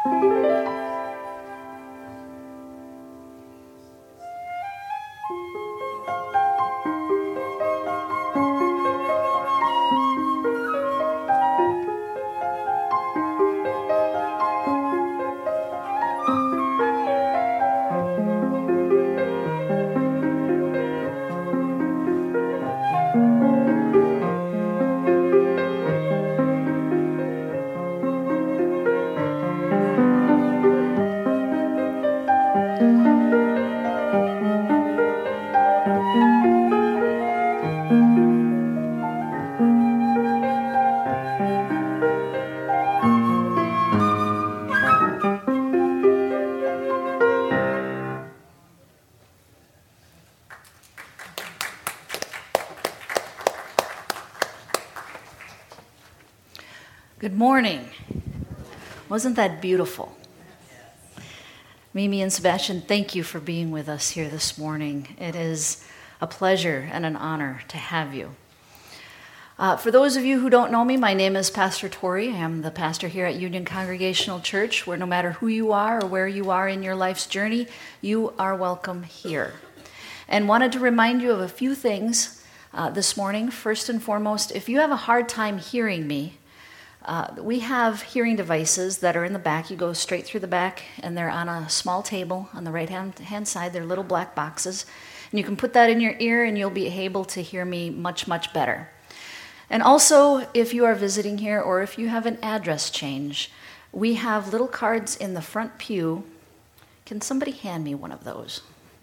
Good morning. Wasn't that beautiful? Mimi and Sebastian, thank you for being with us here this morning. It is a pleasure and an honor to have you. For those of you who don't know me, my name is Pastor Tori. I am the pastor here at Union Congregational Church, where no matter who you are or where you are in your life's journey, you are welcome here. And wanted to remind you of a few things this morning. First and foremost, if you have a hard time hearing me, we have hearing devices that are in the back. You go straight through the back, and they're on a small table on the right-hand side. They're little black boxes. And you can put that in your ear, and you'll be able to hear me much, much better. And also, if you are visiting here or if you have an address change, we have little cards in the front pew. Can somebody hand me one of those?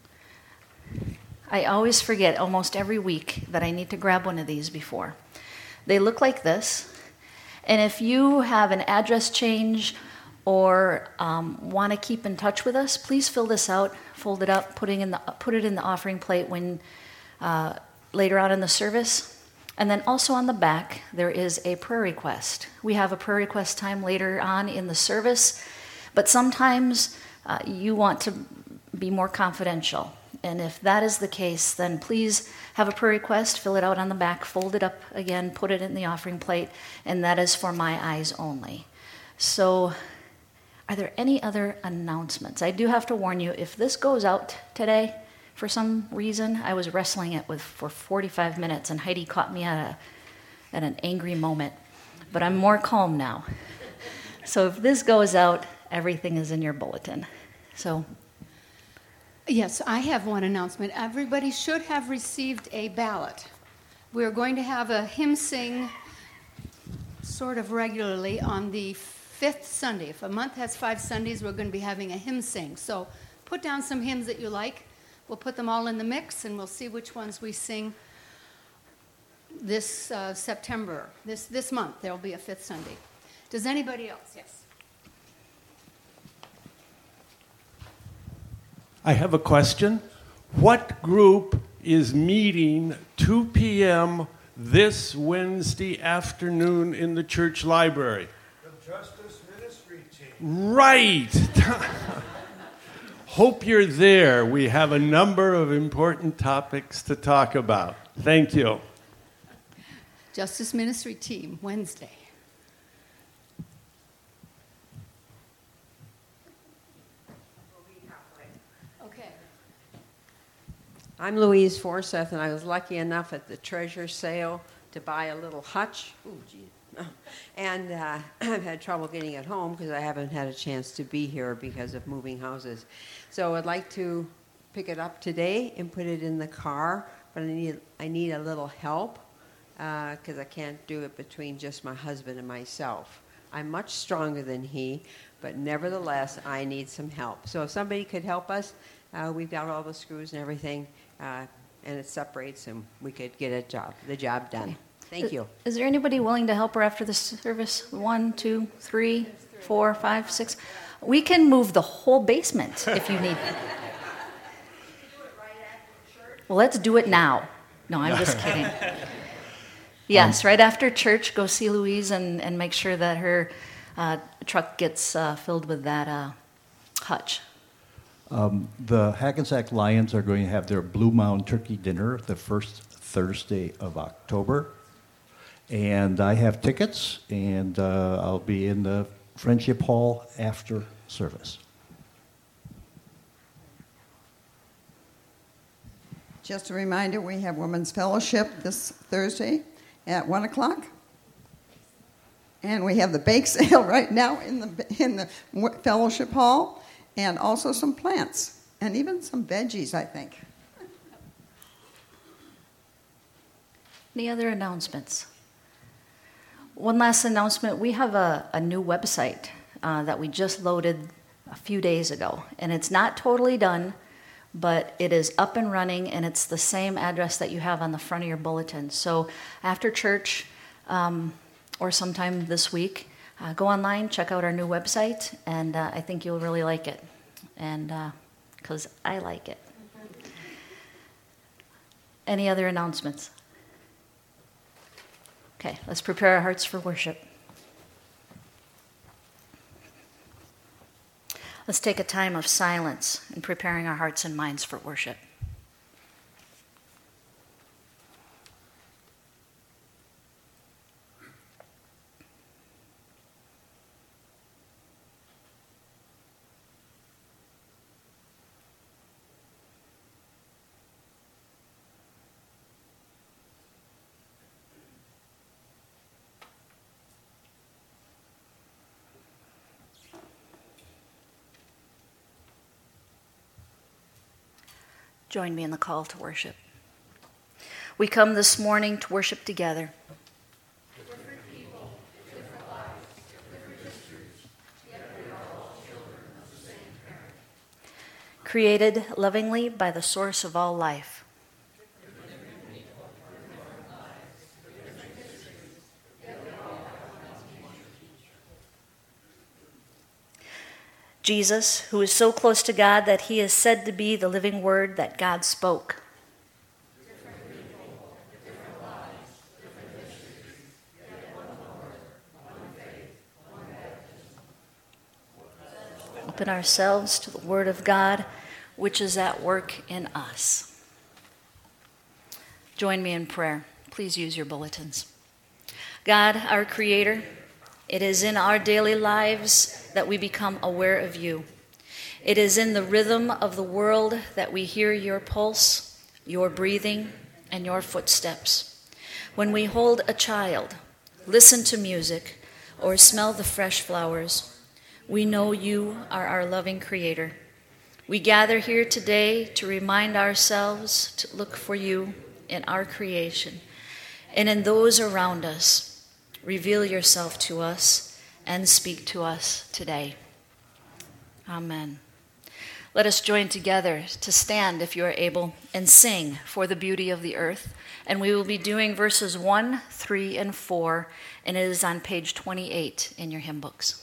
I always forget almost every week that I need to grab one of these before. They look like this. And if you have an address change or want to keep in touch with us, please fill this out, fold it up, put it in the offering plate when later on in the service. And then also on the back, there is a prayer request. We have a prayer request time later on in the service, but sometimes you want to be more confidential. And if that is the case, then please have a prayer request, fill it out on the back, fold it up again, put it in the offering plate, and that is for my eyes only. So, are there any other announcements? I do have to warn you, if this goes out today, for some reason, I was wrestling it for 45 minutes, and Heidi caught me at an angry moment. But I'm more calm now. So if this goes out, everything is in your bulletin. So... Yes, I have one announcement. Everybody should have received a ballot. We're going to have a hymn sing sort of regularly on the 5th Sunday. If a month has 5 Sundays, we're going to be having a hymn sing. So put down some hymns that you like. We'll put them all in the mix, and we'll see which ones we sing this September. This month, there will be a 5th Sunday. Does anybody else? Yes. I have a question. What group is meeting 2 p.m. this Wednesday afternoon in the church library? The Justice Ministry Team. Right. Hope you're there. We have a number of important topics to talk about. Thank you. Justice Ministry Team, Wednesday. I'm Louise Forsyth, and I was lucky enough at the treasure sale to buy a little hutch. Ooh, gee. And I've had trouble getting it home because I haven't had a chance to be here because of moving houses. So I'd like to pick it up today and put it in the car, but I need a little help because I can't do it between just my husband and myself. I'm much stronger than he, but nevertheless, I need some help. So if somebody could help us, we've got all the screws and everything, and it separates, and we could get the job done. Thank you. Is there anybody willing to help her after the service? 1, 2, 3, 4, 5, 6. We can move the whole basement if you need. Well, let's do it now. No, I'm just kidding. Yes, right after church, go see Louise and make sure that her truck gets filled with that hutch. The Hackensack Lions are going to have their Blue Mound Turkey Dinner the first Thursday of October. And I have tickets, and I'll be in the Friendship Hall after service. Just a reminder, we have Women's Fellowship this Thursday at 1 o'clock. And we have the bake sale right now in the Fellowship Hall, and also some plants, and even some veggies, I think. Any other announcements? One last announcement. We have a new website that we just loaded a few days ago, and it's not totally done, but it is up and running, and it's the same address that you have on the front of your bulletin. So after church or sometime this week, go online, check out our new website, and I think you'll really like it, and because I like it. Any other announcements? Okay, let's prepare our hearts for worship. Let's take a time of silence in preparing our hearts and minds for worship. Join me in the call to worship. We come this morning to worship together. Different people, different lives, different histories, yet we are all children of the same parent. Created lovingly by the source of all life. Different people, different lives, different histories, yet we all have one teacher. Jesus, who is so close to God that he is said to be the living word that God spoke. Different people, different lives, different histories, yet one Lord, one faith, one baptism. Open ourselves to the word of God, which is at work in us. Join me in prayer. Please use your bulletins. God, our Creator, it is in our daily lives that we become aware of you. It is in the rhythm of the world that we hear your pulse, your breathing, and your footsteps. When we hold a child, listen to music, or smell the fresh flowers, we know you are our loving Creator. We gather here today to remind ourselves to look for you in our creation and in those around us. Reveal yourself to us and speak to us today. Amen. Let us join together to stand, if you are able, and sing For the Beauty of the Earth. And we will be doing verses 1, 3, and 4, and it is on page 28 in your hymn books.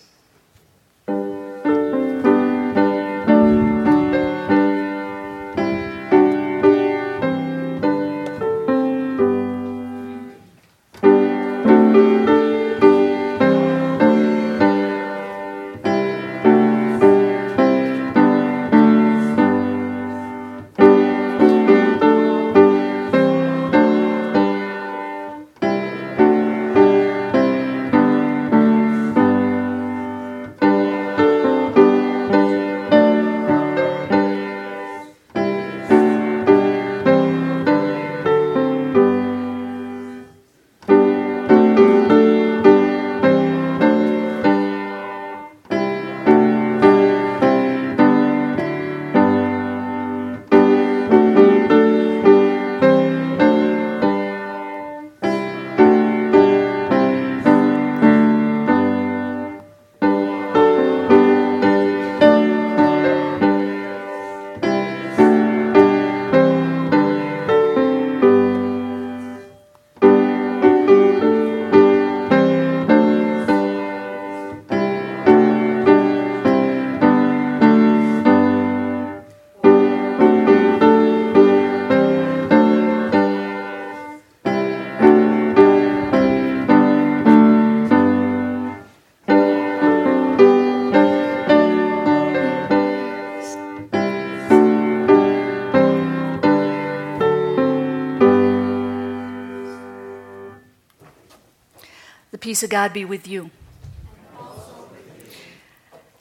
The peace of God be with you.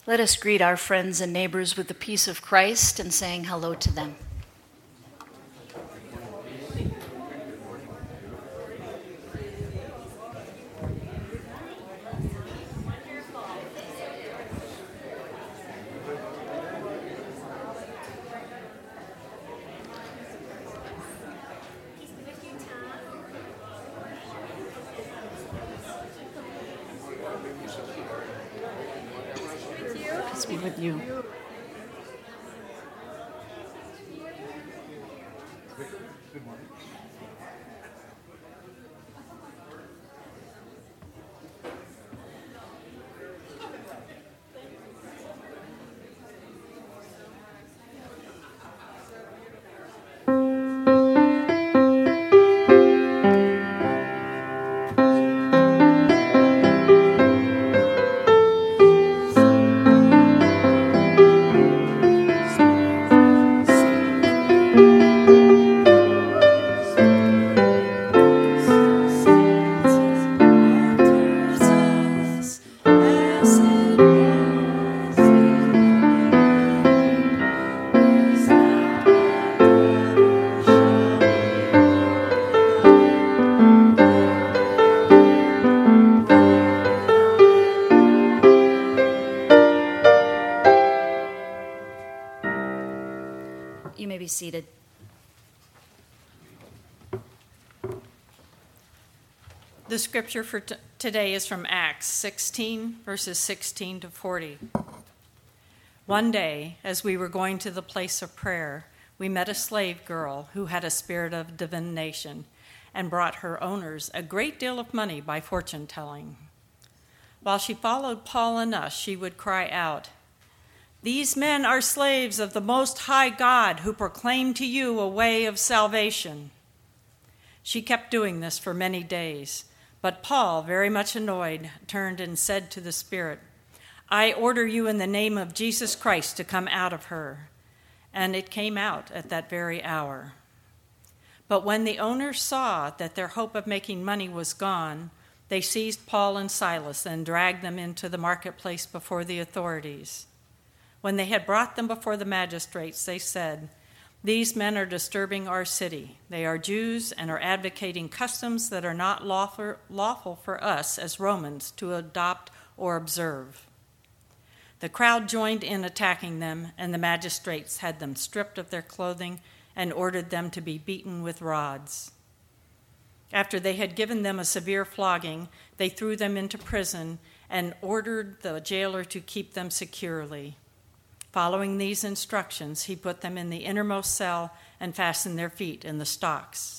Let us greet our friends and neighbors with the peace of Christ and saying hello to them. Peace be with you. You may be seated. The scripture for today is from Acts 16, verses 16 to 40. One day, as we were going to the place of prayer, we met a slave girl who had a spirit of divination and brought her owners a great deal of money by fortune telling. While she followed Paul and us, she would cry out, "These men are slaves of the Most High God who proclaim to you a way of salvation." She kept doing this for many days, but Paul, very much annoyed, turned and said to the spirit, "I order you in the name of Jesus Christ to come out of her." And it came out at that very hour. But when the owners saw that their hope of making money was gone, they seized Paul and Silas and dragged them into the marketplace before the authorities. When they had brought them before the magistrates, they said, "These men are disturbing our city. They are Jews and are advocating customs that are not lawful for us as Romans to adopt or observe." The crowd joined in attacking them, and the magistrates had them stripped of their clothing and ordered them to be beaten with rods. After they had given them a severe flogging, they threw them into prison and ordered the jailer to keep them securely. Following these instructions, he put them in the innermost cell and fastened their feet in the stocks.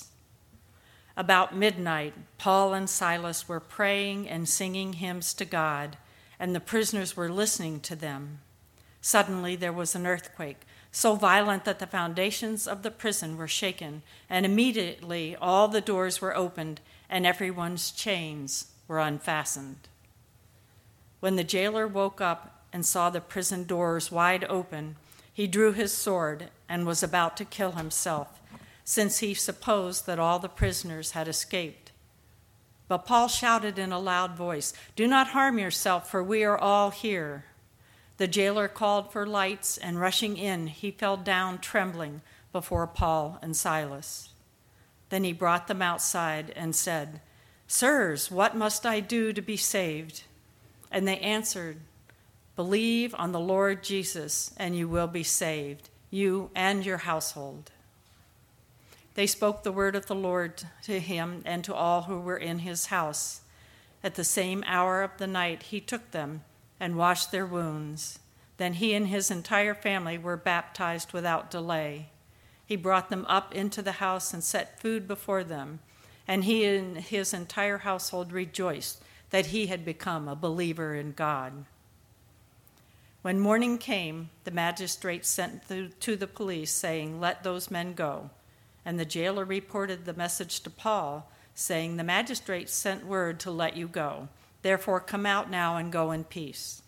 About midnight, Paul and Silas were praying and singing hymns to God, and the prisoners were listening to them. Suddenly there was an earthquake, so violent that the foundations of the prison were shaken, and immediately all the doors were opened and everyone's chains were unfastened. When the jailer woke up and saw the prison doors wide open, he drew his sword and was about to kill himself, since he supposed that all the prisoners had escaped. But Paul shouted in a loud voice, "Do not harm yourself, for we are all here." The jailer called for lights, and rushing in, he fell down trembling before Paul and Silas. Then he brought them outside and said, "Sirs, what must I do to be saved?" And they answered, "Believe on the Lord Jesus, and you will be saved, you and your household." They spoke the word of the Lord to him and to all who were in his house. At the same hour of the night, he took them and washed their wounds. Then he and his entire family were baptized without delay. He brought them up into the house and set food before them, and he and his entire household rejoiced that he had become a believer in God. When morning came, the magistrates sent to the police, saying, "Let those men go." And the jailer reported the message to Paul, saying, "The magistrates sent word to let you go. Therefore come out now and go in peace."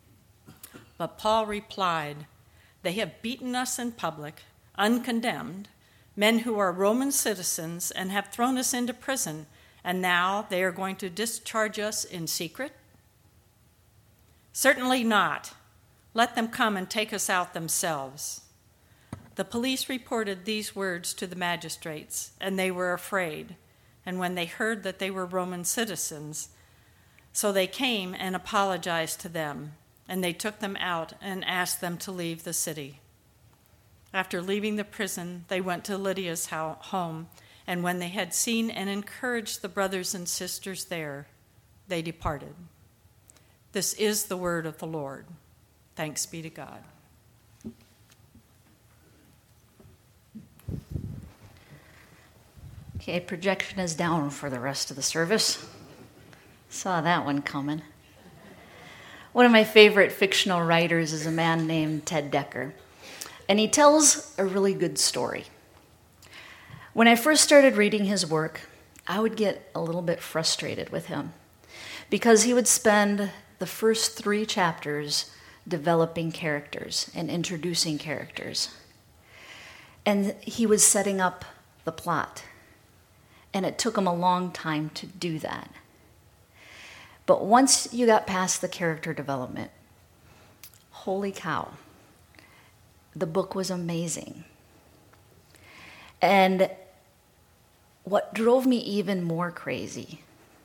But Paul replied, "They have beaten us in public, uncondemned, men who are Roman citizens, and have thrown us into prison, and now they are going to discharge us in secret? Certainly not. Let them come and take us out themselves." The police reported these words to the magistrates, and they were afraid. And when they heard that they were Roman citizens, so they came and apologized to them, and they took them out and asked them to leave the city. After leaving the prison, they went to Lydia's home, and when they had seen and encouraged the brothers and sisters there, they departed. This is the word of the Lord. Thanks be to God. Okay, projection is down for the rest of the service. Saw that one coming. One of my favorite fictional writers is a man named Ted Dekker, and he tells a really good story. When I first started reading his work, I would get a little bit frustrated with him because he would spend the first 3 chapters developing characters and introducing characters. And he was setting up the plot. And it took him a long time to do that. But once you got past the character development, holy cow, the book was amazing. And what drove me even more crazy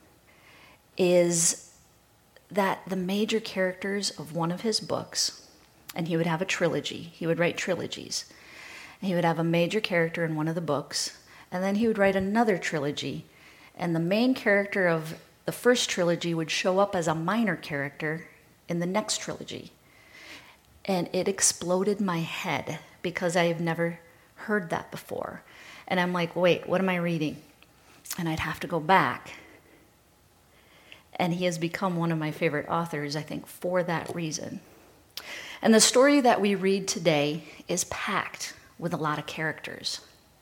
is that the major characters of one of his books, and he would have a trilogy, he would write trilogies, and he would have a major character in one of the books, and then he would write another trilogy, and the main character of the first trilogy would show up as a minor character in the next trilogy. And it exploded my head because I have never heard that before. And I'm like, wait, what am I reading? And I'd have to go back. And he has become one of my favorite authors, I think, for that reason. And the story that we read today is packed with a lot of characters.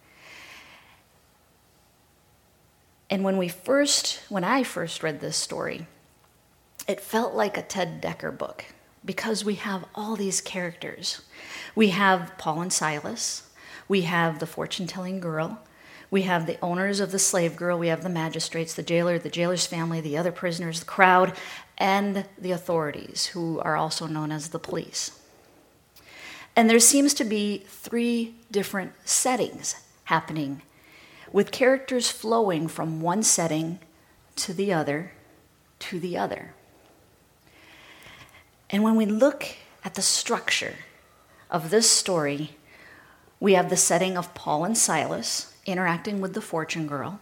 And when I first read this story, it felt like a Ted Dekker book because we have all these characters. We have Paul and Silas. We have the fortune-telling girl. We have the owners of the slave girl. We have the magistrates, the jailer, the jailer's family, the other prisoners, the crowd, and the authorities, who are also known as the police. And there seems to be 3 different settings happening, with characters flowing from one setting to the other to the other. And when we look at the structure of this story, we have the setting of Paul and Silas interacting with the fortune-telling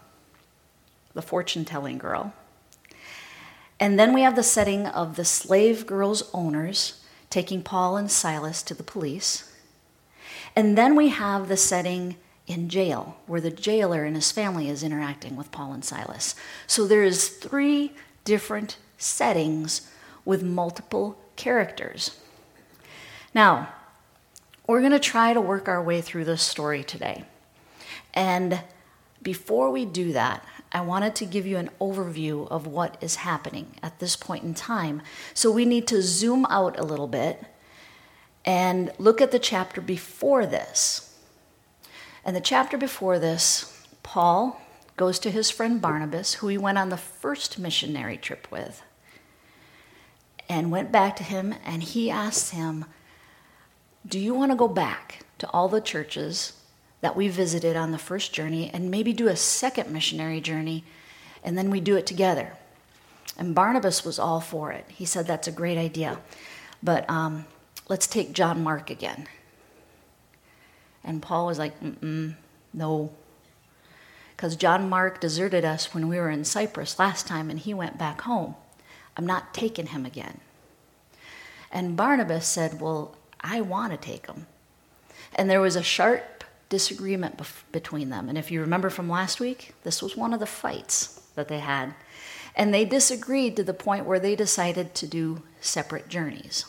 girl. And then we have the setting of the slave girl's owners taking Paul and Silas to the police. And then we have the setting in jail, where the jailer and his family is interacting with Paul and Silas. So there is 3 different settings with multiple characters. Now, we're going to try to work our way through this story today. And before we do that, I wanted to give you an overview of what is happening at this point in time. So we need to zoom out a little bit and look at the chapter before this. And the chapter before this, Paul goes to his friend Barnabas, who he went on the first missionary trip with, and went back to him, and he asked him, do you want to go back to all the churches that we visited on the first journey and maybe do a second missionary journey, and then we do it together? And Barnabas was all for it. He said, that's a great idea, but let's take John Mark again. And Paul was like, no. Because John Mark deserted us when we were in Cyprus last time and he went back home. I'm not taking him again. And Barnabas said, well, I want to take him. And there was a sharp disagreement between them. And if you remember from last week, this was one of the fights that they had. And they disagreed to the point where they decided to do separate journeys.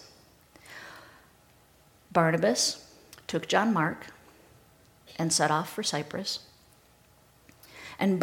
Barnabas took John Mark and set off for Cyprus. And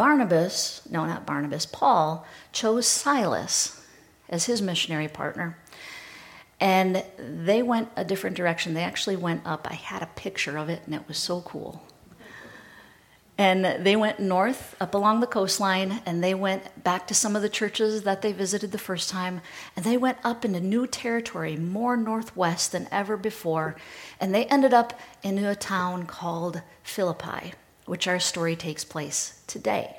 Paul chose Silas as his missionary partner. And they went a different direction. They actually went up. I had a picture of it, and it was so cool. And they went north up along the coastline, and they went back to some of the churches that they visited the first time, and they went up into new territory, more northwest than ever before, and they ended up in a town called Philippi, which our story takes place today.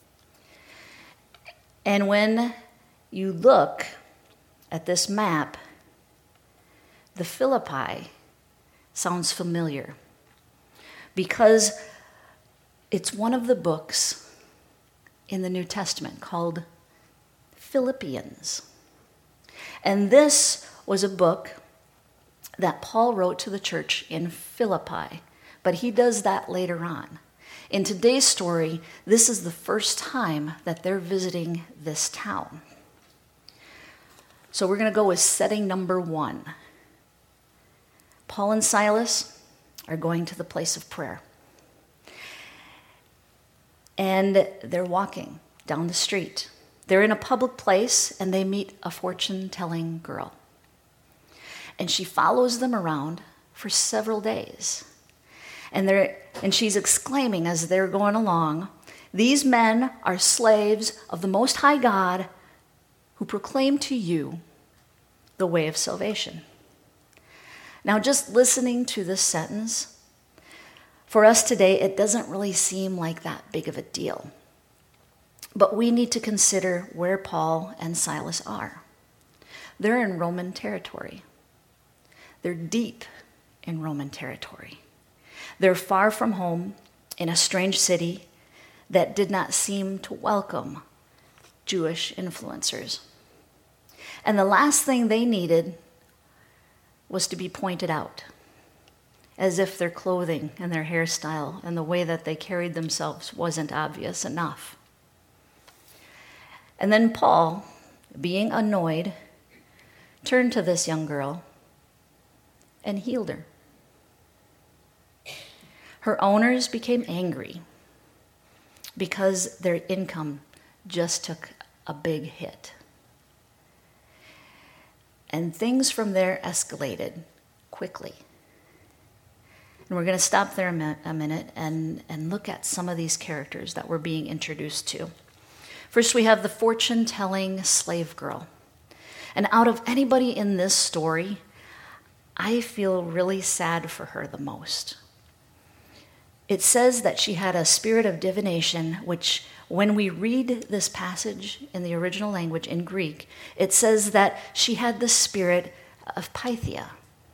And when you look at this map, the Philippi sounds familiar because it's one of the books in the New Testament called Philippians. And this was a book that Paul wrote to the church in Philippi, but he does that later on. In today's story, this is the first time that they're visiting this town. So we're going to go with setting number 1. Paul and Silas are going to the place of prayer. And they're walking down the street. They're in a public place, and they meet a fortune-telling girl. And she follows them around for several days. And she's exclaiming as they're going along, "These men are slaves of the Most High God who proclaim to you the way of salvation." Now, just listening to this sentence, for us today, it doesn't really seem like that big of a deal. But we need to consider where Paul and Silas are. They're in Roman territory. They're deep in Roman territory. They're far from home in a strange city that did not seem to welcome Jewish influencers. And the last thing they needed was to be pointed out, as if their clothing and their hairstyle and the way that they carried themselves wasn't obvious enough. And then Paul, being annoyed, turned to this young girl and healed her. Her owners became angry because their income just took a big hit. And things from there escalated quickly. And we're going to stop there a minute and look at some of these characters that we're being introduced to. First, we have the fortune-telling slave girl. And out of anybody in this story, I feel really sad for her the most. It says that she had a spirit of divination, which when we read this passage in the original language in Greek, it says that she had the spirit of Pythia.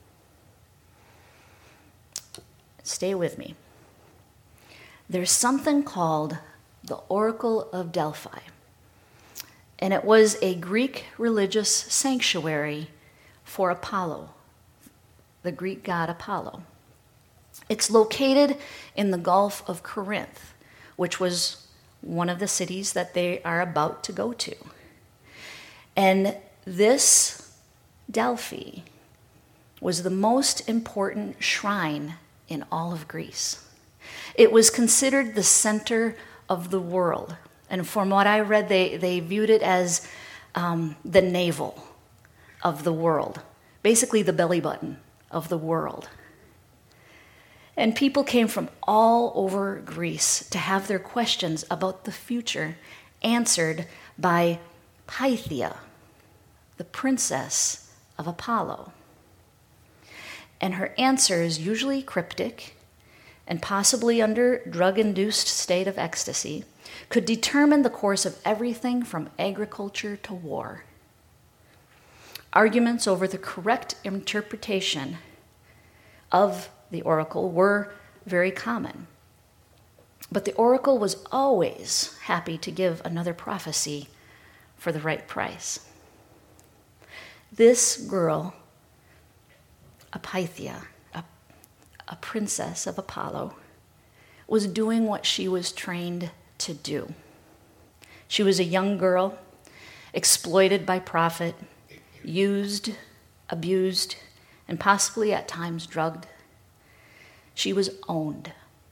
Stay with me. There's something called the Oracle of Delphi, and it was a Greek religious sanctuary for Apollo, the Greek god Apollo. It's located in the Gulf of Corinth, which was one of the cities that they are about to go to. And this Delphi was the most important shrine in all of Greece. It was considered the center of the world. And from what I read, they viewed it as the navel of the world, basically the belly button of the world. And people came from all over Greece to have their questions about the future answered by Pythia, the princess of Apollo. And her answers, usually cryptic and possibly under drug-induced state of ecstasy, could determine the course of everything from agriculture to war. Arguments over the correct interpretation of the oracle were very common. But the oracle was always happy to give another prophecy for the right price. This girl, a Pythia, a princess of Apollo, was doing what she was trained to do. She was a young girl, exploited by prophet, used, abused, and possibly at times drugged. She was owned.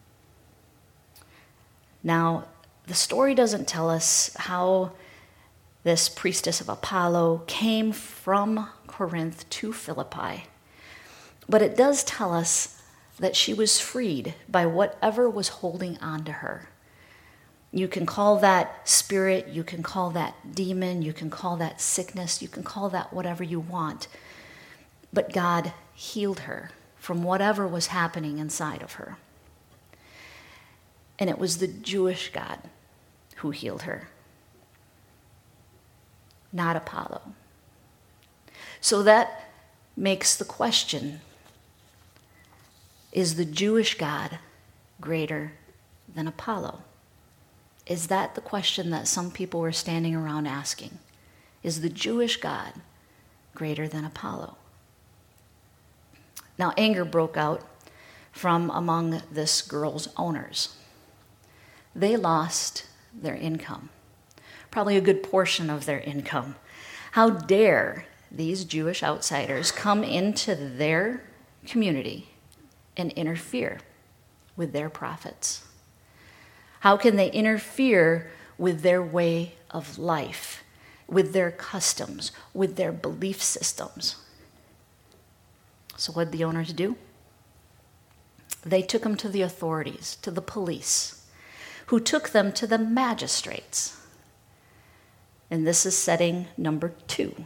Now, the story doesn't tell us how this priestess of Apollo came from Corinth to Philippi, but it does tell us that she was freed by whatever was holding on to her. You can call that spirit, you can call that demon, you can call that sickness, you can call that whatever you want. But God healed her from whatever was happening inside of her. And it was the Jewish God who healed her, not Apollo. So that makes the question, is the Jewish God greater than Apollo? Is that the question that some people were standing around asking? Is the Jewish God greater than Apollo? Now, anger broke out from among this girl's owners. They lost their income, probably a good portion of their income. How dare these Jewish outsiders come into their community and interfere with their profits? How can they interfere with their way of life, with their customs, with their belief systems? So what did the owners do? They took them to the authorities, to the police, who took them to the magistrates. And this is setting number 2.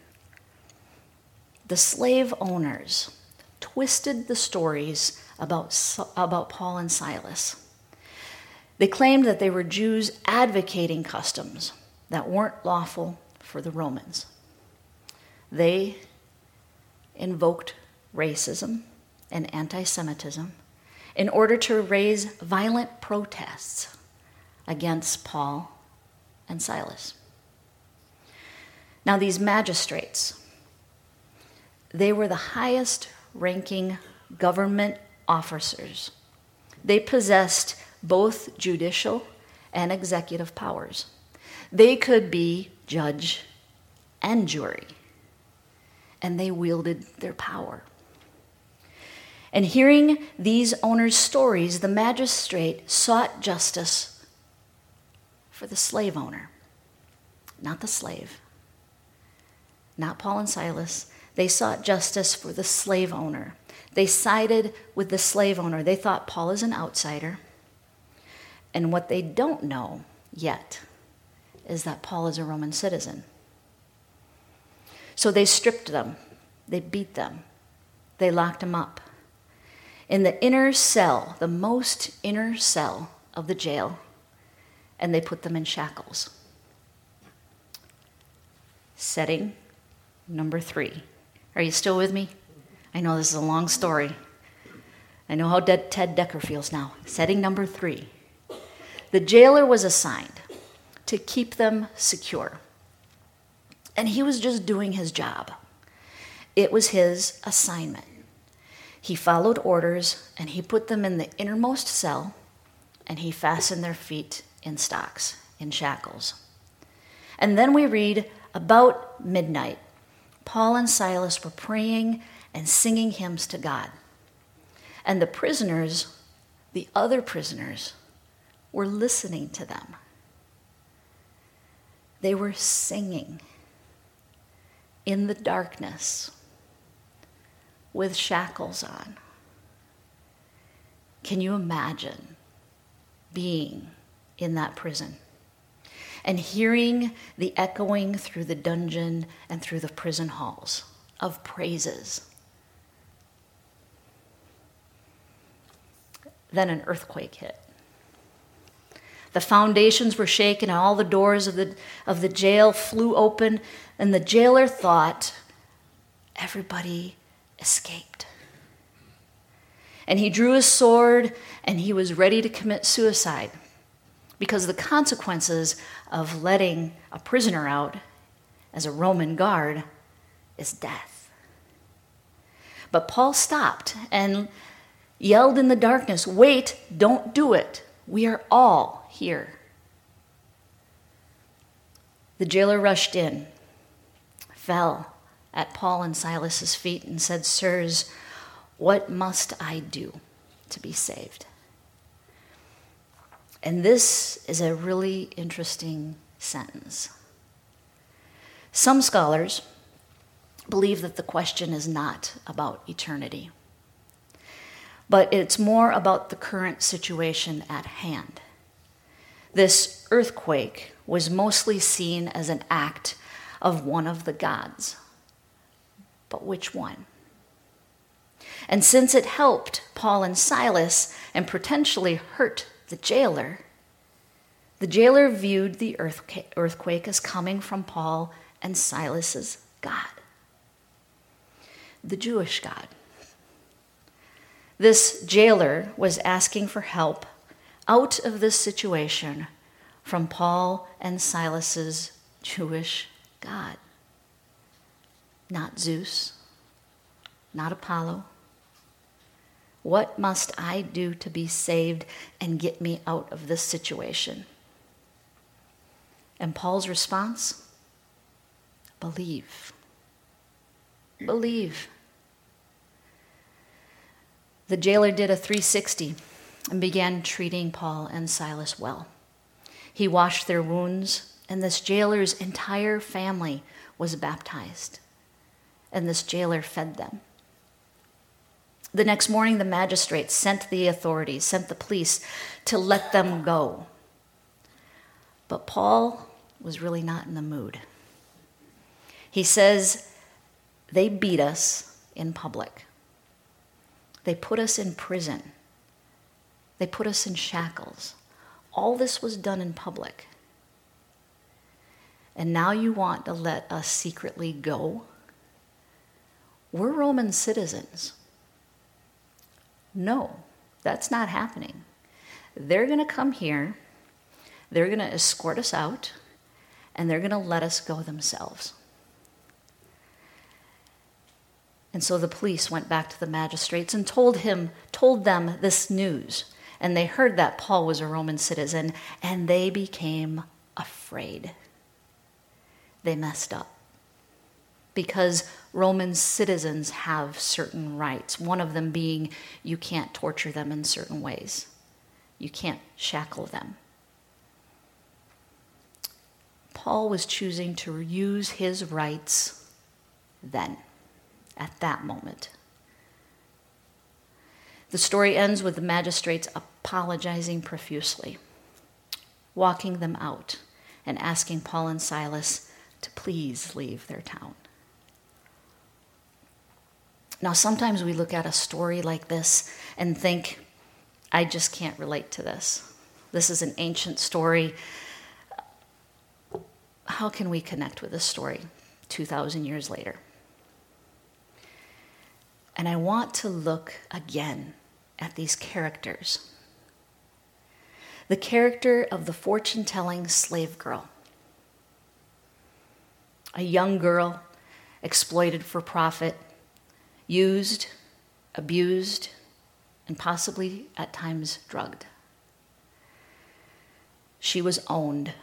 The slave owners twisted the stories about Paul and Silas. They claimed that they were Jews advocating customs that weren't lawful for the Romans. They invoked racism and anti-Semitism in order to raise violent protests against Paul and Silas. Now, these magistrates, they were the highest ranking government officers. They possessed both judicial and executive powers. They could be judge and jury, and they wielded their power. And hearing these owners' stories, the magistrate sought justice for the slave owner, not the slave, not Paul and Silas. They sought justice for the slave owner. They sided with the slave owner. They thought Paul is an outsider. And what they don't know yet is that Paul is a Roman citizen. So they stripped them. They beat them. They locked them up in the inner cell, the most inner cell of the jail, and they put them in shackles. Setting number 3. Are you still with me? I know this is a long story. I know how Ted Decker feels now. Setting number 3. The jailer was assigned to keep them secure. And he was just doing his job. It was his assignment. He followed orders, and he put them in the innermost cell, and he fastened their feet in stocks, in shackles. And then we read, about midnight, Paul and Silas were praying and singing hymns to God. And the prisoners, the other prisoners, were listening to them. They were singing in the darkness with shackles on. Can you imagine being in that prison and hearing the echoing through the dungeon and through the prison halls of praises? Then an earthquake hit. The foundations were shaken and all the doors of the jail flew open, and the jailer thought everybody escaped. And he drew his sword and he was ready to commit suicide, because the consequences of letting a prisoner out as a Roman guard is death. But Paul stopped and yelled in the darkness, "Wait, don't do it. We are all here." The jailer rushed in, fell at Paul and Silas's feet and said, "Sirs, what must I do to be saved?" And this is a really interesting sentence. Some scholars believe that the question is not about eternity. but it's more about the current situation at hand. This earthquake was mostly seen as an act of one of the gods. But which one? And since it helped Paul and Silas and potentially hurt the jailer viewed the earthquake as coming from Paul and Silas's God, the Jewish God. This jailer was asking for help out of this situation from Paul and Silas's Jewish God. Not Zeus, not Apollo. What must I do to be saved and get me out of this situation? And Paul's response? Believe. Believe. The jailer did a 360 and began treating Paul and Silas well. He washed their wounds, and this jailer's entire family was baptized, and this jailer fed them. The next morning, the magistrates sent the authorities, sent the police to let them go. But Paul was really not in the mood. He says, they beat us in public. They put us in prison. They put us in shackles. All this was done in public. And now you want to let us secretly go? We're Roman citizens. No, that's not happening. They're going to come here, they're going to escort us out, and they're going to let us go themselves. And so the police went back to the magistrates and told them this news. And they heard that Paul was a Roman citizen, and they became afraid. They messed up. Because Roman citizens have certain rights, one of them being you can't torture them in certain ways. You can't shackle them. Paul was choosing to use his rights then, at that moment. The story ends with the magistrates apologizing profusely, walking them out, and asking Paul and Silas to please leave their town. Now, sometimes we look at a story like this and think, I just can't relate to this. This is an ancient story. How can we connect with this story 2,000 years later? And I want to look again at these characters. The character of the fortune-telling slave girl. A young girl exploited for profit, used, abused, and possibly at times drugged. She was owned.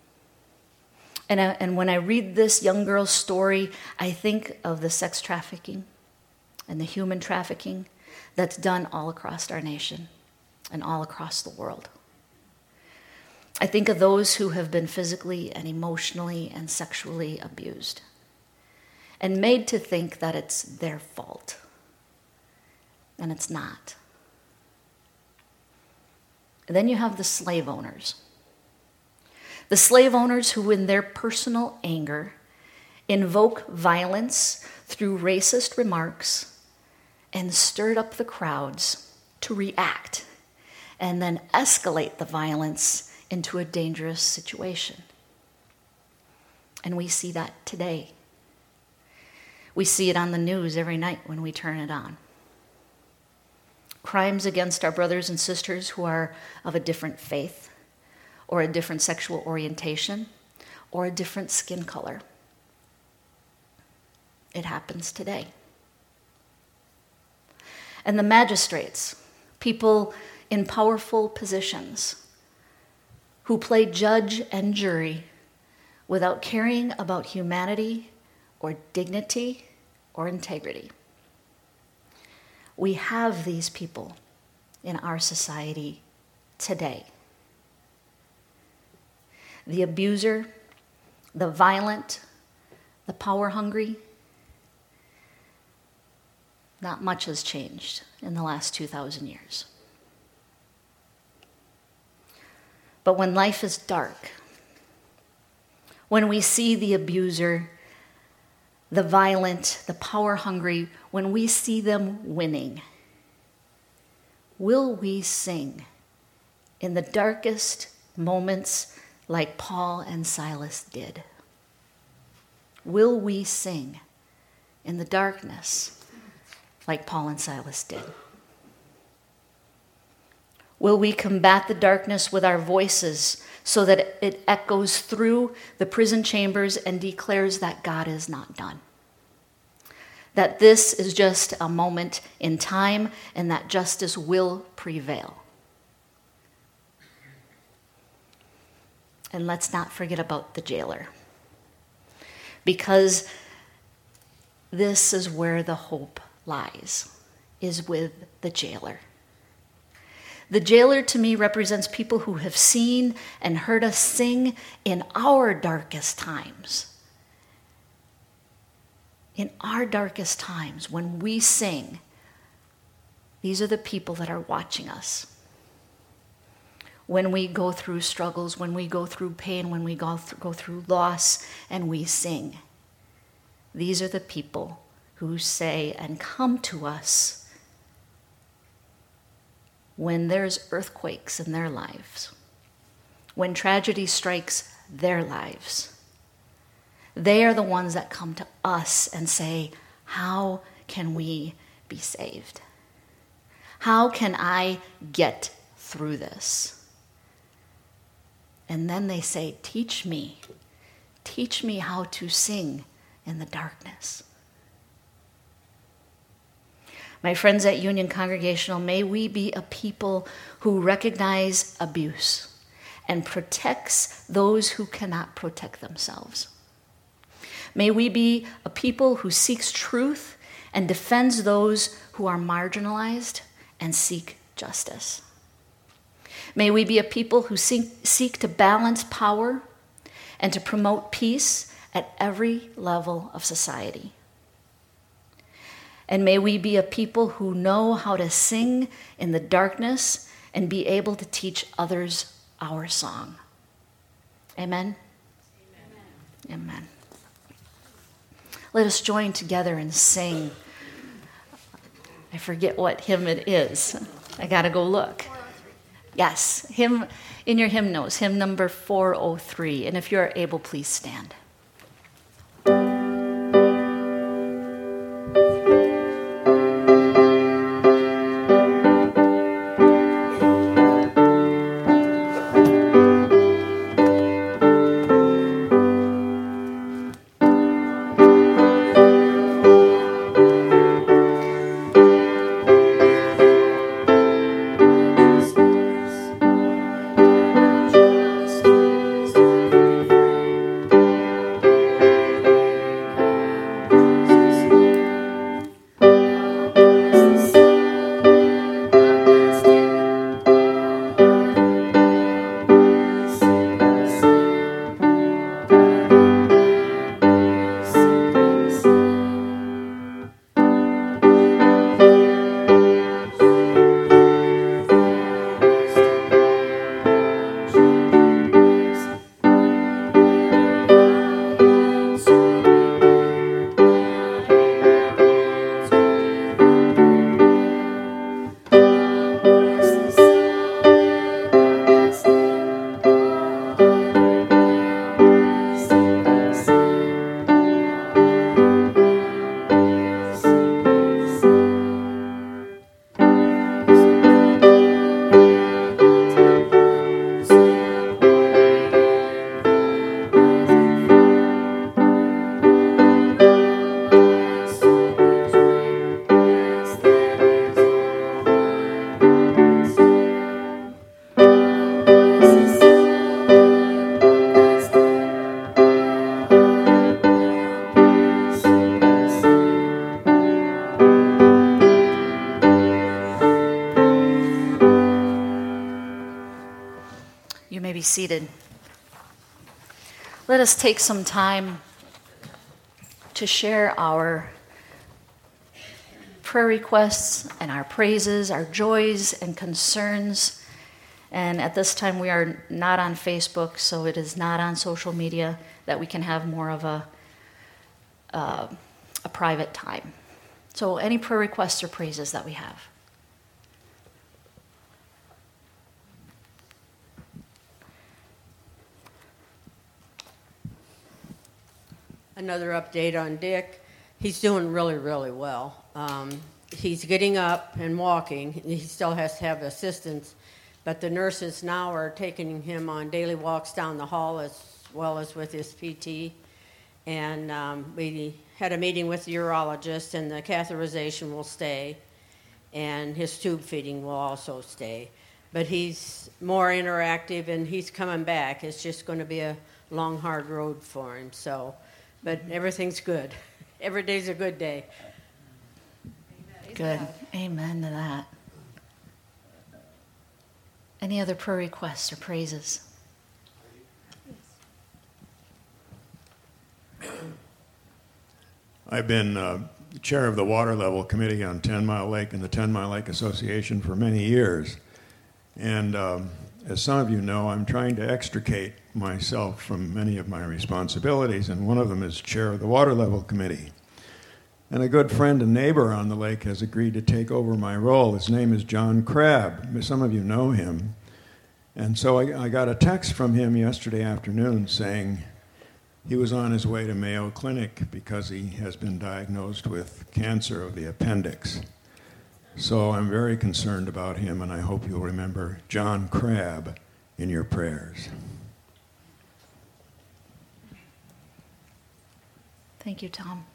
And when I read this young girl's story, I think of the sex trafficking and the human trafficking that's done all across our nation and all across the world. I think of those who have been physically and emotionally and sexually abused and made to think that it's their fault. And it's not. And then you have the slave owners. The slave owners who, in their personal anger, invoke violence through racist remarks and stirred up the crowds to react and then escalate the violence into a dangerous situation. And we see that today. We see it on the news every night when we turn it on. Crimes against our brothers and sisters who are of a different faith, or a different sexual orientation, or a different skin color. It happens today. And the magistrates, people in powerful positions, who play judge and jury without caring about humanity or dignity or integrity. We have these people in our society today. The abuser, the violent, the power hungry, not much has changed in the last 2,000 years. But when life is dark, when we see the abuser, the violent, the power-hungry, when we see them winning, will we sing in the darkest moments like Paul and Silas did? Will we sing in the darkness like Paul and Silas did? Will we combat the darkness with our voices so that it echoes through the prison chambers and declares that God is not done? That this is just a moment in time and that justice will prevail. And let's not forget about the jailer, because this is where the hope lies, is with the jailer. The jailer to me represents people who have seen and heard us sing in our darkest times. In our darkest times, when we sing, these are the people that are watching us. When we go through struggles, when we go through pain, when we go through loss, and we sing, these are the people who say and come to us when there's earthquakes in their lives, when tragedy strikes their lives. They are the ones that come to us and say, how can we be saved? How can I get through this? And then they say, teach me how to sing in the darkness. My friends at Union Congregational, may we be a people who recognize abuse and protects those who cannot protect themselves. May we be a people who seeks truth and defends those who are marginalized and seek justice. May we be a people who seek to balance power and to promote peace at every level of society. And may we be a people who know how to sing in the darkness and be able to teach others our song. Amen? Amen. Amen. Let us join together and sing. I forget what hymn it is. I got to go look. Yes, hymn in your hymn notes, hymn number 403. And if you're able, please stand. Seated. Let us take some time to share our prayer requests and our praises, our joys and concerns. And at this time, we are not on Facebook, so it is not on social media, that we can have more of a private time. So any prayer requests or praises that we have. Another update on Dick. He's doing really, really well. He's getting up and walking. He still has to have assistance, but the nurses now are taking him on daily walks down the hall as well as with his PT. And we had a meeting with the urologist, and the catheterization will stay, and his tube feeding will also stay. But he's more interactive, and he's coming back. It's just going to be a long, hard road for him. So, but everything's good. Every day's a good day. Good. Amen to that. Any other prayer requests or praises? I've been chair of the Water Level Committee on 10 Mile Lake and the 10 Mile Lake Association for many years. And as some of you know, I'm trying to extricate myself from many of my responsibilities, and one of them is chair of the Water Level Committee. And a good friend and neighbor on the lake has agreed to take over my role. His name is John Crabb. Some of you know him. And so I got a text from him yesterday afternoon saying he was on his way to Mayo Clinic because he has been diagnosed with cancer of the appendix. So I'm very concerned about him, and I hope you'll remember John Crabb in your prayers. Thank you, Tom.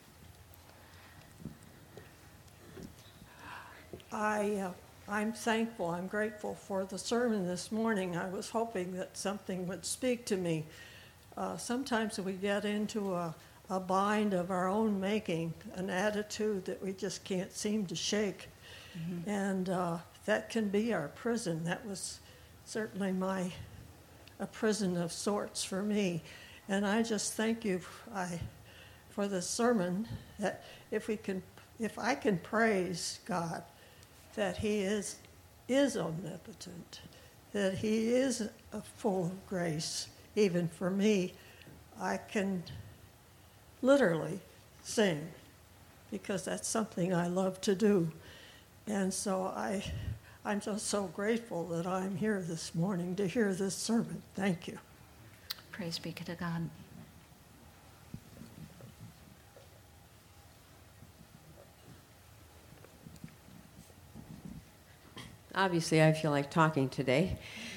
I'm thankful, I'm grateful for the sermon this morning. I was hoping that something would speak to me. Sometimes we get into a bind of our own making, an attitude that we just can't seem to shake. Mm-hmm. And that can be our prison. That was certainly a prison of sorts for me. And I just thank you for the sermon, that if I can praise God, that He is omnipotent, that He is full of grace. Even for me, I can literally sing, because that's something I love to do. And so I'm just so grateful that I'm here this morning to hear this sermon. Thank you. Praise be to God. Obviously, I feel like talking today.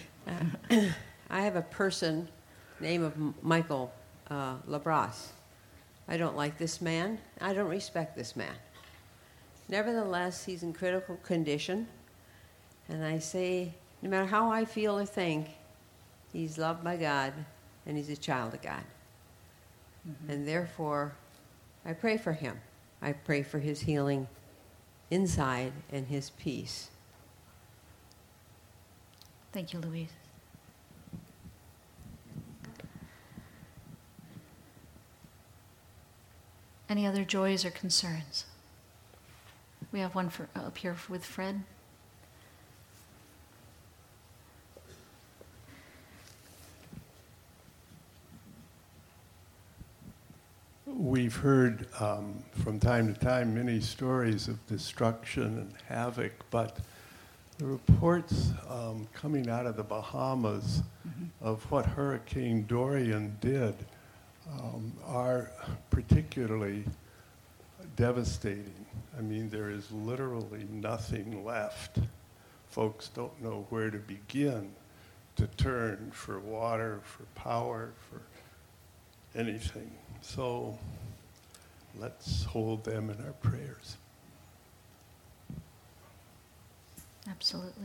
I have a person, name of Michael Labras. I don't like this man. I don't respect this man. Nevertheless, he's in critical condition. And I say, no matter how I feel or think, he's loved by God, and he's a child of God. Mm-hmm. And therefore, I pray for him. I pray for his healing inside and his peace. Thank you, Louise. Any other joys or concerns? We have one up here with Fred. We've heard from time to time many stories of destruction and havoc, but the reports coming out of the Bahamas of what Hurricane Dorian did are particularly devastating. I mean, there is literally nothing left. Folks don't know where to begin to turn for water, for power, for anything. So let's hold them in our prayers. Absolutely.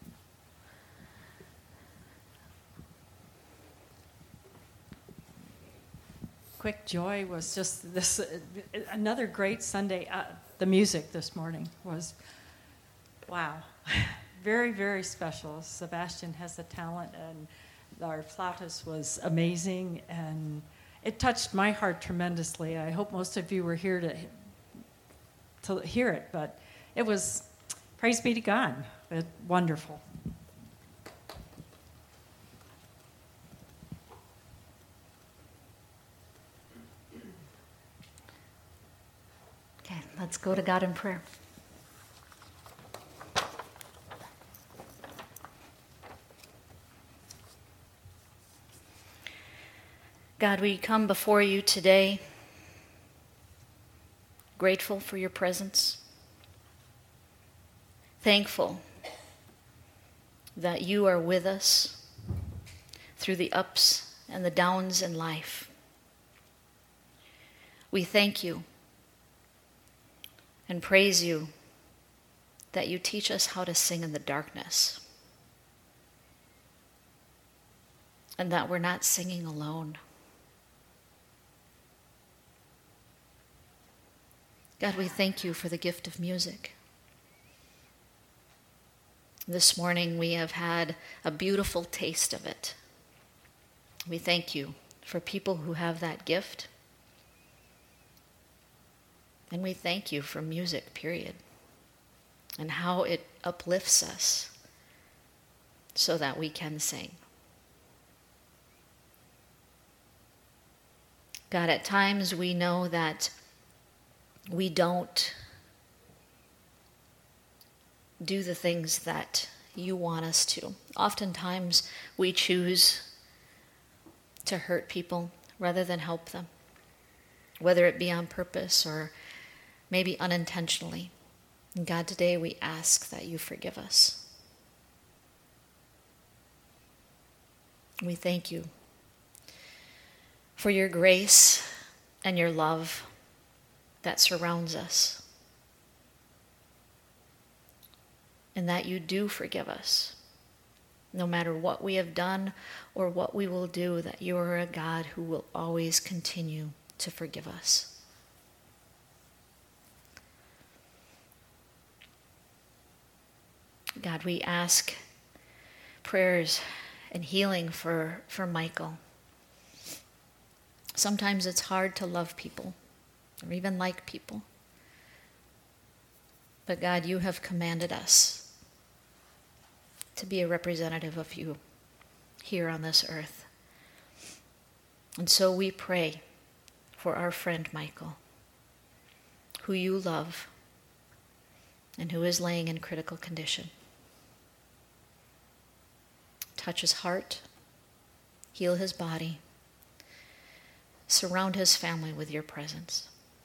Quick joy was just this, another great Sunday. The music this morning was, wow, very, very special. Sebastian has a talent, and our flautist was amazing, and it touched my heart tremendously. I hope most of you were here to hear it, but it was, praise be to God, wonderful. Okay, let's go to God in prayer. God, we come before you today, grateful for your presence, thankful that you are with us through the ups and the downs in life. We thank you and praise you that you teach us how to sing in the darkness, and that we're not singing alone. God, we thank you for the gift of music. This morning we have had a beautiful taste of it. We thank you for people who have that gift. And we thank you for music, period, and how it uplifts us so that we can sing. God, at times we know that we don't do the things that you want us to. Oftentimes we choose to hurt people rather than help them, whether it be on purpose or maybe unintentionally. And God, today we ask that you forgive us. We thank you for your grace and your love that surrounds us, and that you do forgive us, no matter what we have done or what we will do, that you are a God who will always continue to forgive us. God, we ask prayers and healing for Michael. Sometimes it's hard to love people or even like people. But God, you have commanded us to be a representative of you here on this earth. And so we pray for our friend Michael, who you love and who is laying in critical condition. Touch his heart, heal his body, surround his family with your presence.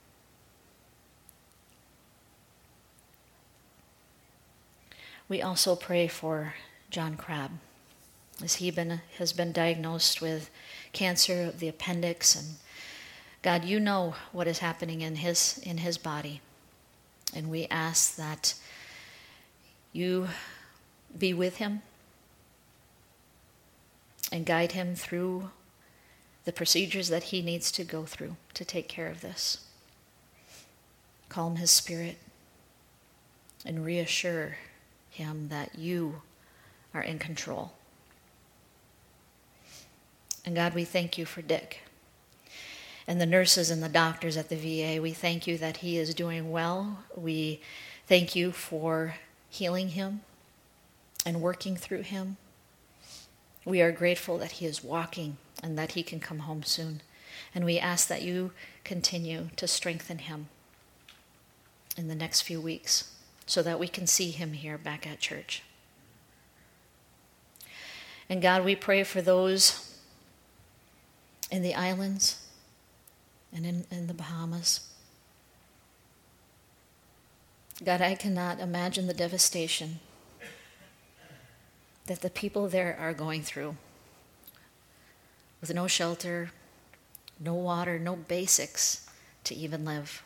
We also pray for John Crabb, as he has been diagnosed with cancer of the appendix. And God, you know what is happening in his body. And we ask that you be with him and guide him through the procedures that he needs to go through to take care of this. Calm his spirit and reassure him that you are in control. And God, we thank you for Dick and the nurses and the doctors at the VA. We thank you that he is doing well. We thank you for healing him and working through him. We are grateful that he is walking and that he can come home soon. And we ask that you continue to strengthen him in the next few weeks, so that we can see him here back at church. And God, we pray for those in the islands and in the Bahamas. God, I cannot imagine the devastation that the people there are going through, with no shelter, no water, no basics to even live.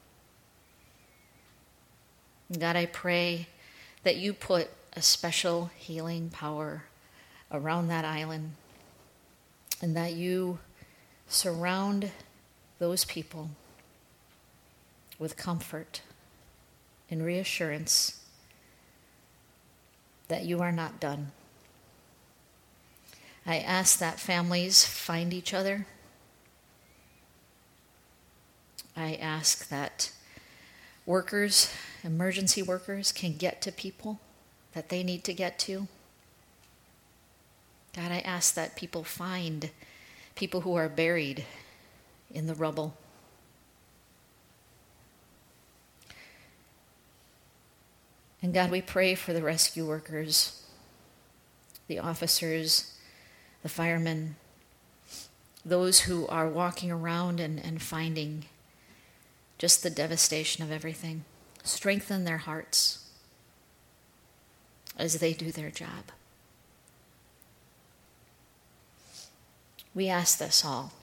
God, I pray that you put a special healing power around that island, and that you surround those people with comfort and reassurance that you are not done. I ask that families find each other. I ask that workers emergency workers can get to people that they need to get to. God, I ask that people find people who are buried in the rubble. And God, we pray for the rescue workers, the officers, the firemen, those who are walking around and finding just the devastation of everything. Strengthen their hearts as they do their job. We ask this all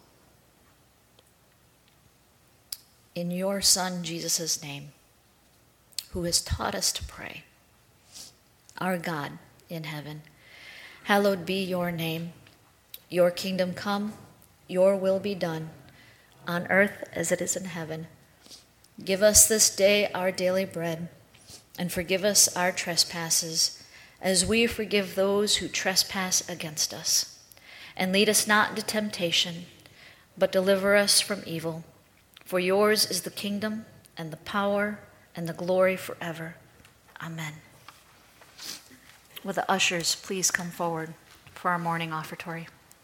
in your Son, Jesus' name, who has taught us to pray. Our God in heaven, hallowed be your name. Your kingdom come, your will be done, on earth as it is in heaven. Give us this day our daily bread, and forgive us our trespasses, as we forgive those who trespass against us. And lead us not into temptation, but deliver us from evil. For yours is the kingdom, and the power, and the glory forever. Amen. Will the ushers please come forward for our morning offertory?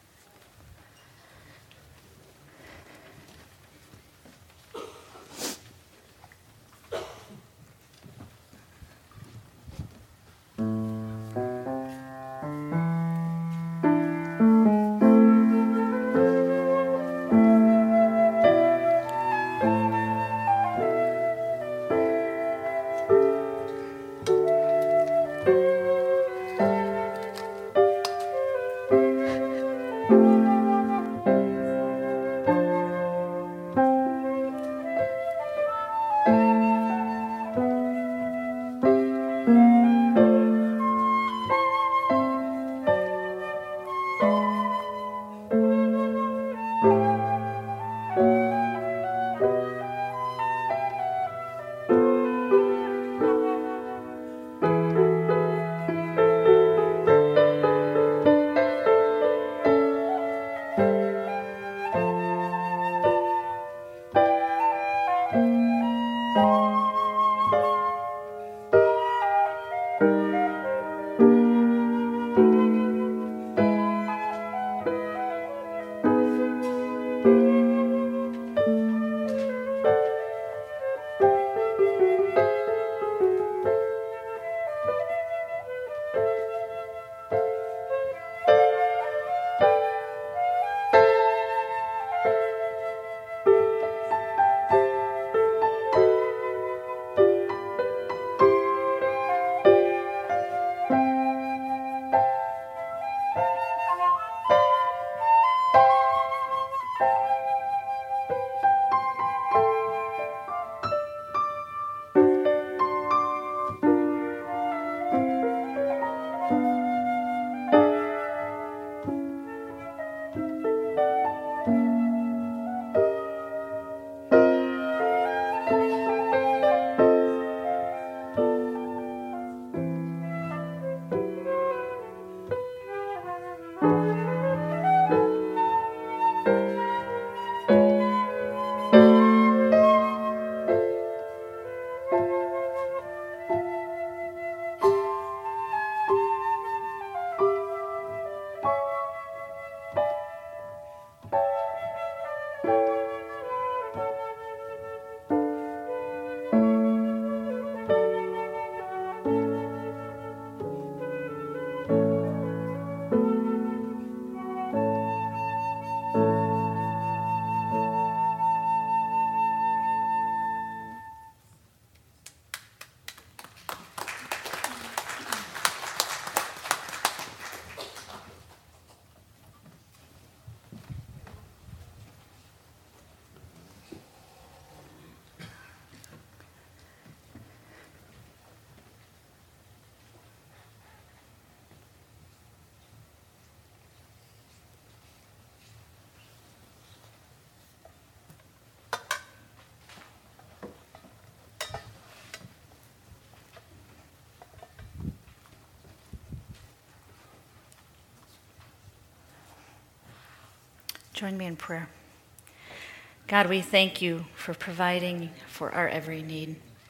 Join me in prayer. God, we thank you for providing for our every need.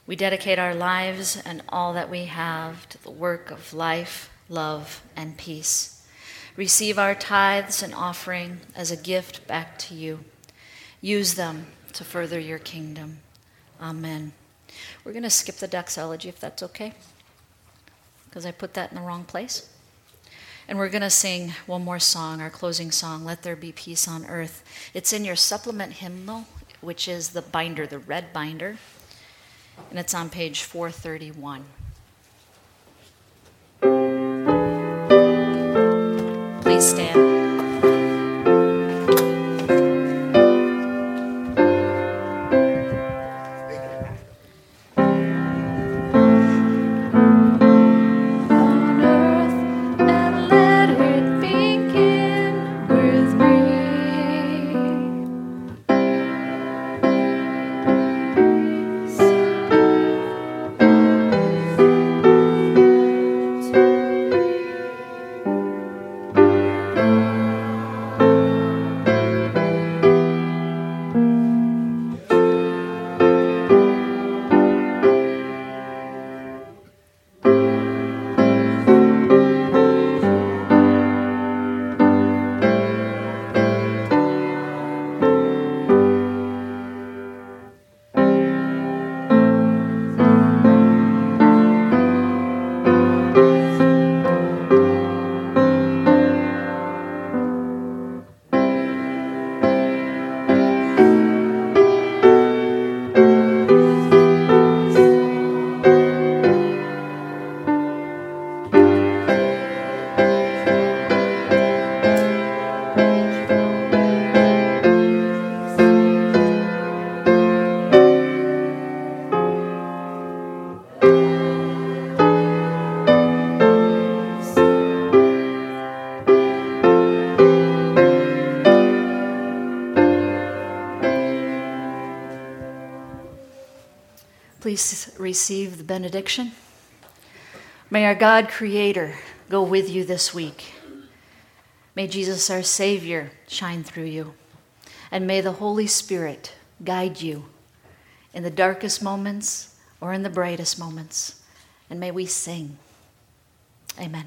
We dedicate our lives and all that we have to the work of life, love, and peace. Receive our tithes and offering as a gift back to you. Use them to further your kingdom. Amen. We're going to skip the doxology if that's okay, because I put that in the wrong place. And we're going to sing one more song, our closing song, Let There Be Peace on Earth. It's in your supplement hymnal, which is the binder, the red binder, and it's on page 431. Please stand. Please receive the benediction. May our God Creator go with you this week. May Jesus, our Savior, shine through you. And may the Holy Spirit guide you in the darkest moments or in the brightest moments. And may we sing. Amen.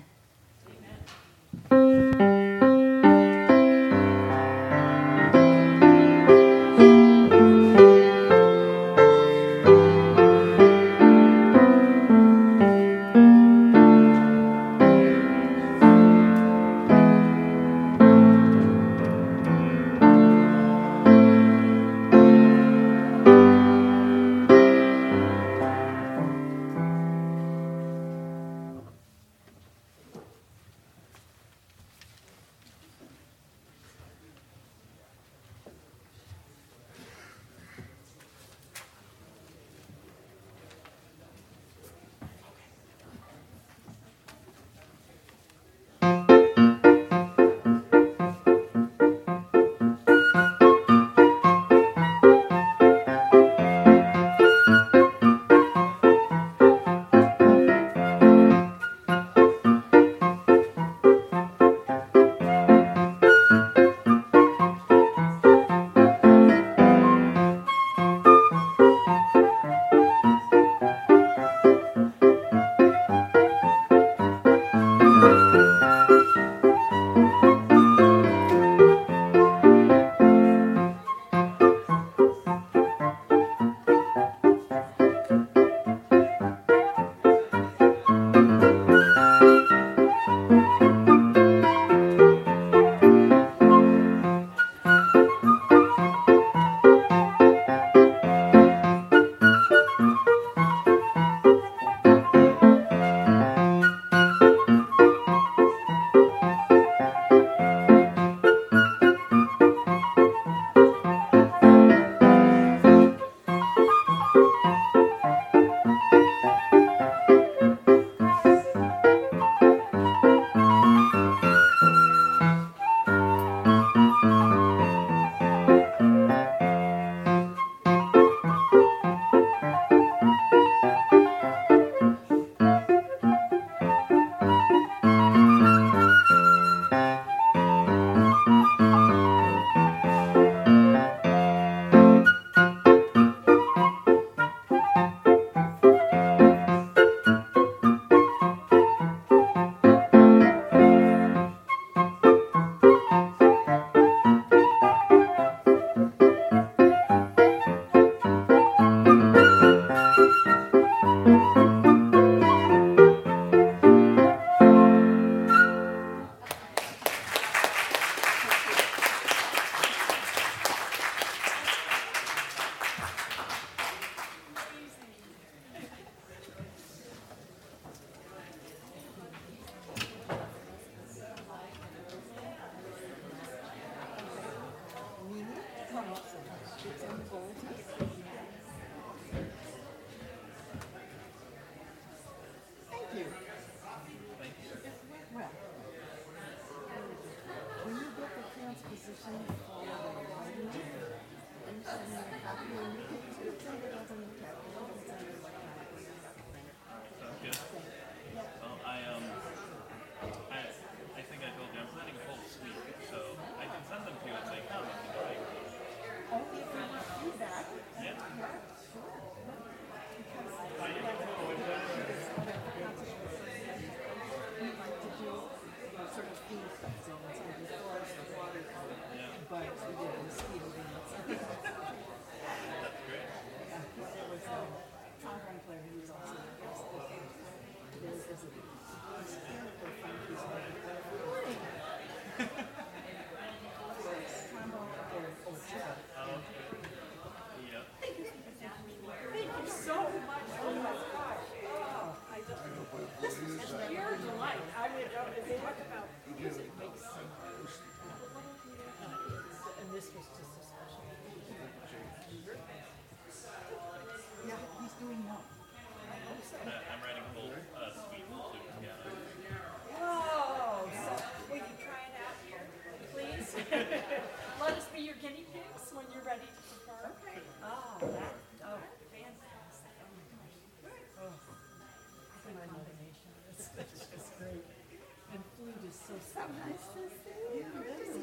It's great. And food is so nice to see you.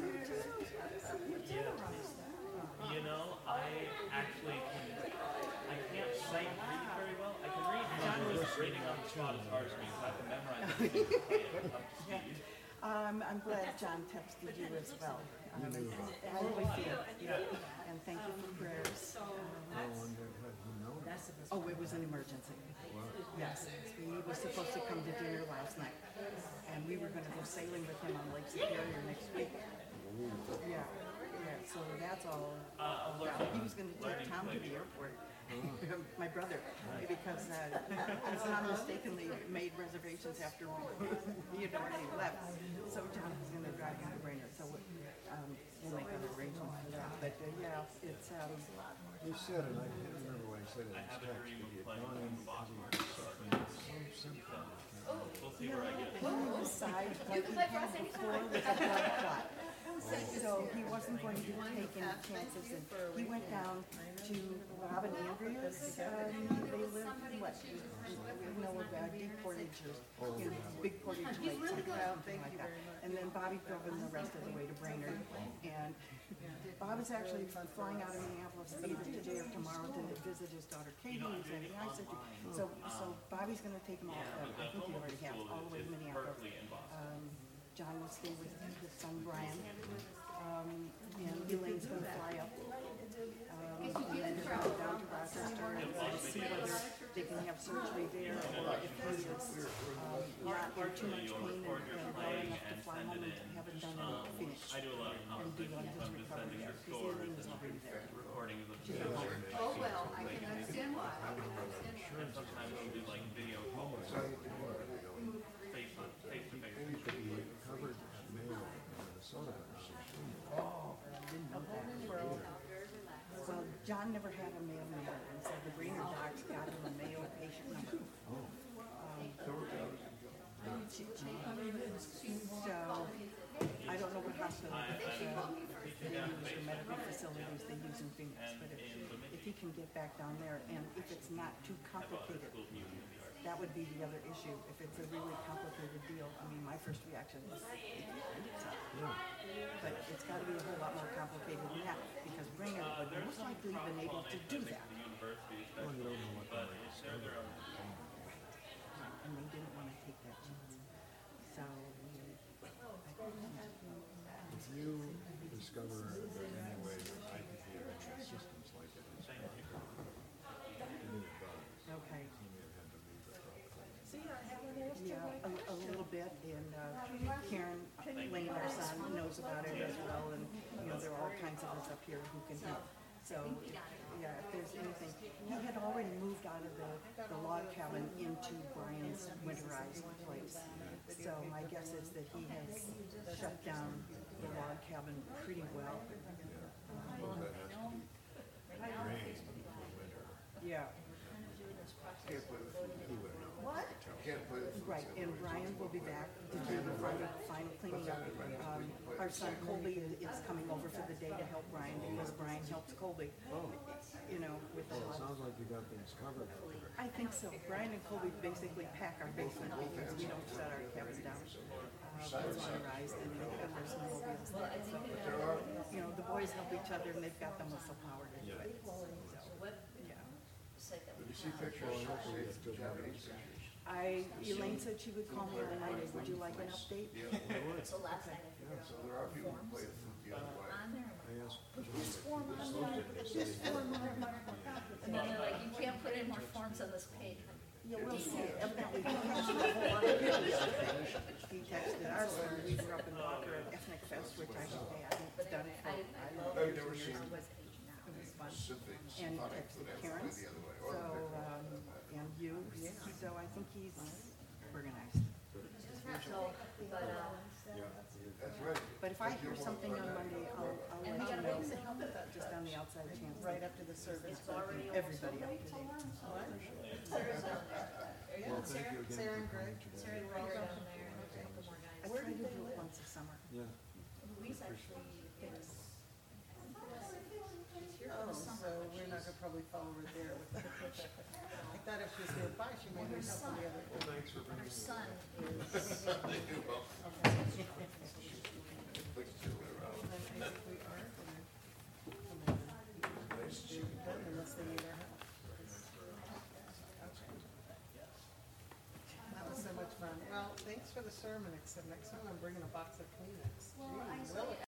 You know, I actually I can't sight read very well. I can read John was reading on the spot as hard as me, so I can memorize it. I'm glad John texted you as well. I really feel, and thank you for prayers. Oh, it was an emergency. Yes, he was supposed to come to dinner last night, and we were going to go sailing with him on Lake Superior next week. Yeah, so that's all. He was going to take Tom to the airport. My brother, because Tom mistakenly made reservations after he had already left. So John was going to drive him to Brainerd. So we'll make an arrangement for that. But yeah, it's. He said, and I can't remember what he said in his text, but he had gone in because he had some symptom. We'll see where I get. Decide like he had before with a blood clot. So he wasn't going to take any chances, and he went down to Bob and Andrea's. They live what? Deep Portage or Big Portage Lake, something like that. And then Bobby drove him the rest of the way to Brainerd. And Bob is actually flying out of Minneapolis either today or tomorrow to visit his daughter Katie, who's having eye surgery. So Bobby's going to take him all. I think he already has all the way to Minneapolis. John will stay with his son Brian, and Elaine's going to fly up, and then they're going down to Rochester and see whether they can have surgery there, or if he is not in too much pain and well enough to fly home and have it done and finished, and do his recovery there, because Elaine is already there. She's at home. Oh, well, I can understand why. And sometimes we'll do like video calls. Face to face. Maybe could be covered at Mayo in Minnesota. Well, John never had a Mayo number, and so the Brainerd docs got him a Mayo patient number. So, I don't know what hospital they use or medical facilities they use in Phoenix, but if he can get back down there, and if it's not too complicated, that would be the other issue. If it's a really complicated deal, I mean, my first reaction was, but it's got to be a whole lot more complicated than that, because Brainerd would most likely have been able to do that. Well, you don't know what the And they didn't want to take that chance. So, if you discover that any way that I could be in systems like it is, give me a buzz. okay. You may have had to leave the problem. See, I haven't asked you a little bit, and Karen Lane, our son, knows about it as well, and there are all kinds of us up here who can help. So, yeah, if there's anything, he had already moved out of the log cabin into Brian's winterized place. So my guess is that he has shut down the log cabin pretty well. Well, that has to be drained for winter. Yeah. He would know. What? Right, and Brian will be back to do the final cleaning up. Our son Colby is coming over for the day to help Brian, because Brian helps Colby, with the Well, it house. sounds like you got things covered out there. I think so. Brian and Colby basically pack our basement because we don't set our cabin down. It's winterized, and there's snowmobiles there. So, the boys help each other, and they've got the muscle power to do it. So, yeah. Did you see pictures? Elaine said she would call me on Monday. Would you like an update? It's the last night So there are people who play the flute the other way. on there. I asked Put this form on there, put this form on there. And then they're like, you can't put any more forms on this page. Yeah, we'll see. Evidently, he texted a whole lot of people yesterday. He texted our son. We were up in Walker at Ethnic Fest, which I haven't done it for, I love it. It was fun. And texted Karen, so, and you, so I think he's organized. But if I hear something on Monday, I'll let you know, just on the outside chance. Right after the service, everybody up to date. Well, thank you again Sarah and for Greg. coming Sarah, today. we're all down there and a couple more I guys. try to do it once a summer. Yeah. Louise actually is here for Oh, the summer. so we're not gonna probably follow her there with that. thought if she's nearby, she might need help on the other end. Her son Unless they need our help. That was so much fun. Well, thanks for the sermon, except next time I'm bringing a box of Kleenex. Well, I Gee, saw Willie.